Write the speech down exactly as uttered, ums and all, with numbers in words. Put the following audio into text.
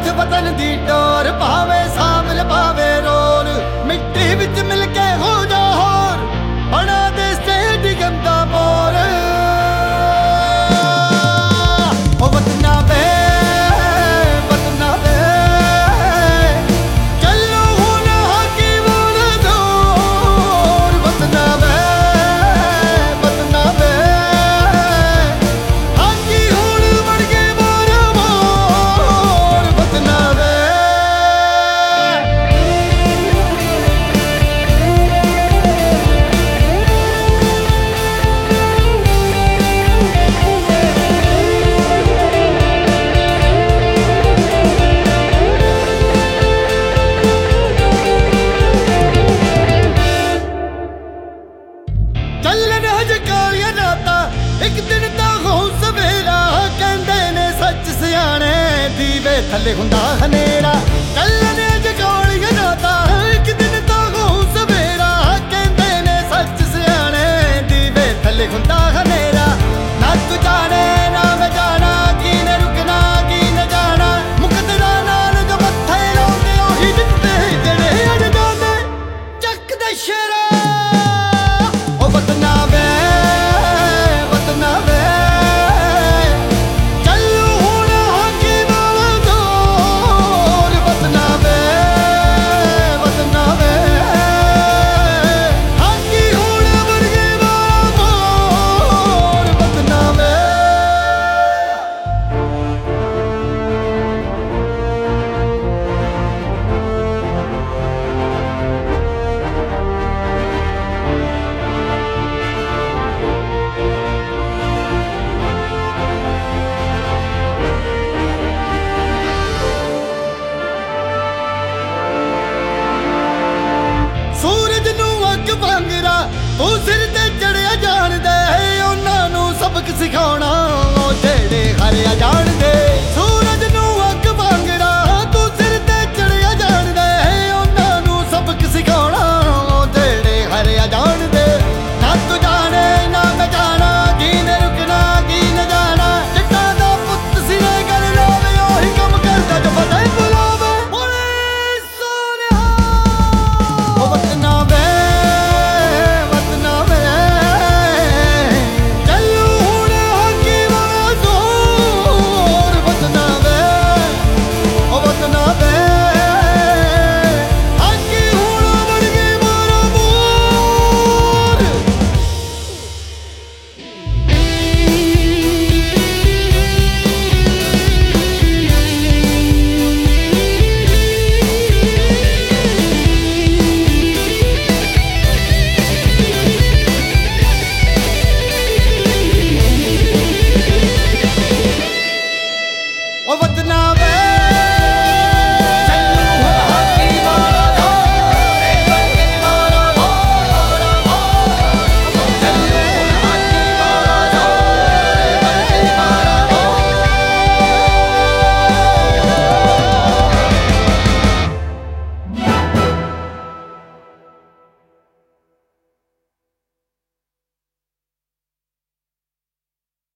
वतन दी डोर भावे सामल भावे रोर मिट्टी विच मिल के हो जा होर बना दे स्टेट गंदा मोर ओ वतना वे वतना वे चलो हुन हाकी बोल जोर वतना वे वतना वे हाकी हुन बन के मोर मोर वतना वे ਚੱਲਣ ਹਜ ਕਾਲੀਆਂ ਰਾਤਾਂ ਇੱਕ ਦਿਨ ਤਾਂ ਹੋ ਸਵੇਰਾ ਕਹਿੰਦੇ ਨੇ ਸੱਚ ਸਿਆਣੇ ਦੀਵੇ ਥੱਲੇ ਹੁੰਦਾ ਹਨੇਰਾ ਚੱਲਣ ਹਜ ਕਾਲੀਆਂ ਰਾਤਾਂ ਇੱਕ ਦਿਨ ਤਾਂ ਹੋ ਸਵੇਰਾ ਕਹਿੰਦੇ ਨੇ ਸੱਚ ਸਿਆਣੇ ਦੀਵੇ ਥੱਲੇ ਹੁੰਦਾ ਹਨੇਰਾ ਨਾ ਤੂੰ ਜਾਣੇ ਨਾ ਮੈਂ ਜਾਣਾ ਕੀ ਨੇ ਰੁਕਣਾ ਕੀ ਨੇ ਜਾਣਾ ਮੁਕਦਰਾ ਨਾਲ ਜੋ ਮੱਥੇ ਲਾਉਂਦੇ ਉਹੀ ਜਿੱਤੇ ਜਿਹੜੇ ਅੜ ਜਾਂਦੇ ਚੱਕਦੇ ਸ਼ੇਰਾ ओ वतना वे वतना वे चलो हुन हाकी बोल जोर वतना वे वतना वे हाकी हुन बन के बोल मोर वतना वे ਸੂਰਜ ਨੂੰ ਅੱਗ ਵਾਂਗਰਾ ਤੂੰ ਸਿਰ ਤੇ ਚੜਿਆ ਜਾਣਦੇ ਉਹਨਾਂ ਨੂੰ ਸਬਕ ਸਿਖਾਉਣਾ ਉਹ ਜਿਹੜੇ ਹਾਰਿਆ ਜਾਣਦੇ